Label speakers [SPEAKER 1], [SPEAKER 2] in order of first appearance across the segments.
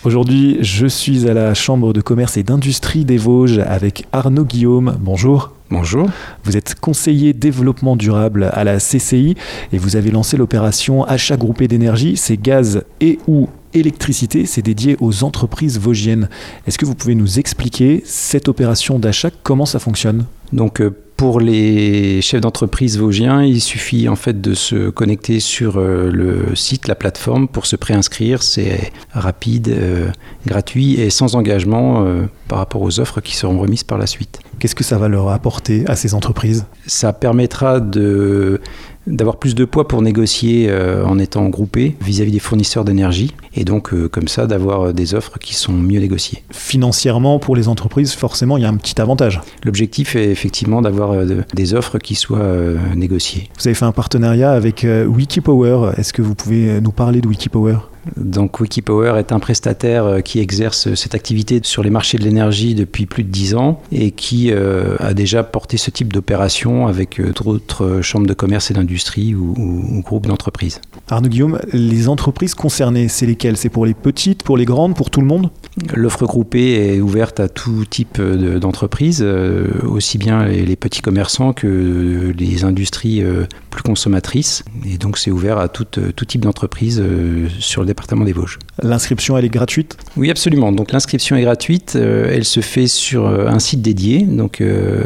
[SPEAKER 1] Aujourd'hui, je suis à la Chambre de commerce et d'industrie des Vosges avec Arnaud Guillaume. Bonjour.
[SPEAKER 2] Bonjour.
[SPEAKER 1] Vous êtes conseiller développement durable à la CCI et vous avez lancé l'opération achat groupé d'énergie. C'est gaz et ou électricité, c'est dédié aux entreprises vosgiennes. Est-ce que vous pouvez nous expliquer cette opération d'achat, comment ça fonctionne ?
[SPEAKER 2] Donc pour les chefs d'entreprise vosgiens, il suffit en fait de se connecter sur le site, la plateforme pour se préinscrire. C'est rapide, gratuit et sans engagement par rapport aux offres qui seront remises par la suite.
[SPEAKER 1] Qu'est-ce que ça va leur apporter à ces entreprises ?
[SPEAKER 2] Ça permettra d'avoir plus de poids pour négocier en étant groupé vis-à-vis des fournisseurs d'énergie et donc comme ça d'avoir des offres qui sont mieux négociées.
[SPEAKER 1] Financièrement, pour les entreprises, forcément, il y a un petit avantage.
[SPEAKER 2] L'objectif est effectivement d'avoir des offres qui soient négociées.
[SPEAKER 1] Vous avez fait un partenariat avec Wikipower. Est-ce que vous pouvez nous parler de Wikipower ?
[SPEAKER 2] Donc Wikipower est un prestataire qui exerce cette activité sur les marchés de l'énergie depuis plus de 10 ans et qui a déjà porté ce type d'opération avec d'autres chambres de commerce et d'industrie ou groupes d'entreprises.
[SPEAKER 1] Arnaud Guillaume, les entreprises concernées, c'est lesquelles ? C'est pour les petites, pour les grandes, pour tout le monde ?
[SPEAKER 2] L'offre groupée est ouverte à tout type d'entreprises, aussi bien les petits commerçants que les industries plus consommatrices. Et donc c'est ouvert à tout type d'entreprise sur le département des Vosges.
[SPEAKER 1] L'inscription, elle est gratuite ?
[SPEAKER 2] Oui, absolument. Donc l'inscription est gratuite. Elle se fait sur un site dédié, donc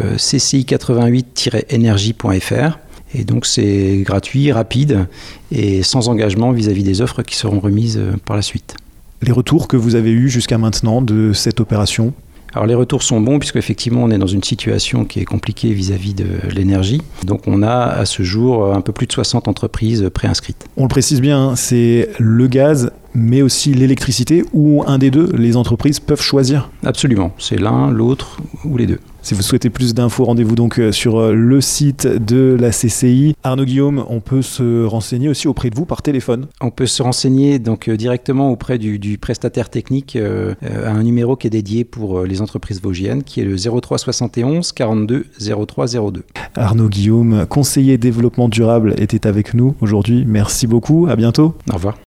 [SPEAKER 2] cci88-energie.fr. Et donc c'est gratuit, rapide et sans engagement vis-à-vis des offres qui seront remises par la suite.
[SPEAKER 1] Les retours que vous avez eus jusqu'à maintenant de cette opération ?
[SPEAKER 2] Alors les retours sont bons puisque effectivement on est dans une situation qui est compliquée vis-à-vis de l'énergie. Donc on a à ce jour un peu plus de 60 entreprises préinscrites.
[SPEAKER 1] On le précise bien, c'est le gaz mais aussi l'électricité ou un des deux, les entreprises peuvent choisir ?
[SPEAKER 2] Absolument, c'est l'un, l'autre ou les deux.
[SPEAKER 1] Si vous souhaitez plus d'infos, rendez-vous donc sur le site de la CCI. Arnaud Guillaume, on peut se renseigner aussi auprès de vous par téléphone ?
[SPEAKER 2] On peut se renseigner donc directement auprès du prestataire technique à un numéro qui est dédié pour les entreprises vosgiennes, qui est le 03 71 42 03 02.
[SPEAKER 1] Arnaud Guillaume, conseiller développement durable, était avec nous aujourd'hui. Merci beaucoup, à bientôt.
[SPEAKER 2] Au revoir.